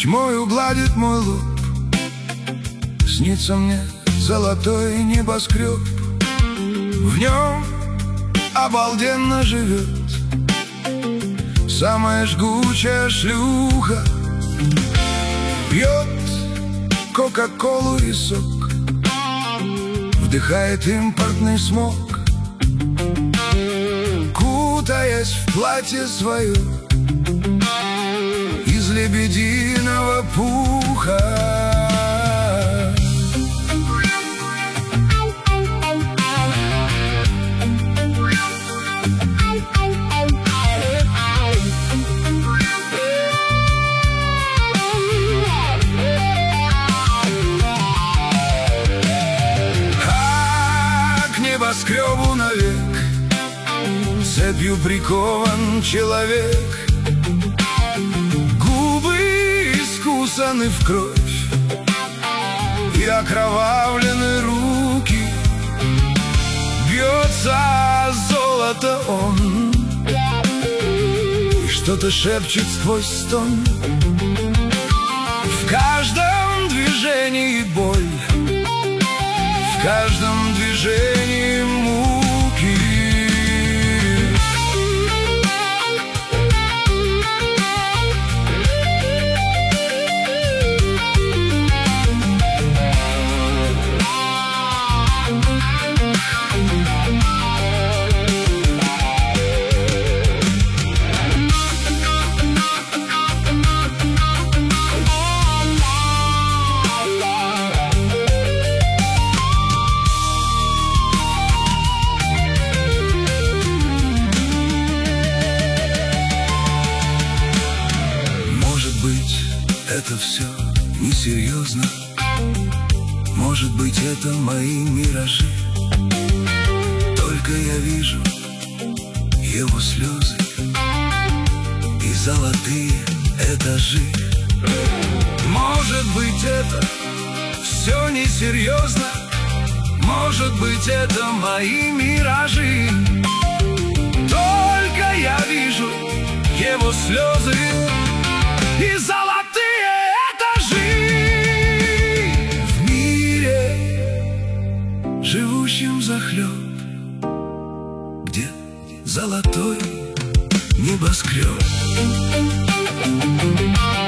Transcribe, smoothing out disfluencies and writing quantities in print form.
Тьмою гладит мой лоб. Снится мне золотой небоскреб. В нем обалденно живет самая жгучая шлюха. Пьет кока-колу и сок, вдыхает импортный смог, кутаясь в платье свое из лебединого пуха. Небоскребу навек цепью прикован человек. Губы искусаны в кровь и окровавлены руки. Бьется о золото он и что-то шепчет сквозь стон. В каждом движении боль, в каждом движении муки. Это все несерьезно. Может быть, это мои миражи. Только я вижу его слезы и золотые этажи. Может быть, это все несерьезно. Может быть, это мои миражи. Только я вижу его слезы и золотые живущим захлеб, где золотой небоскреб.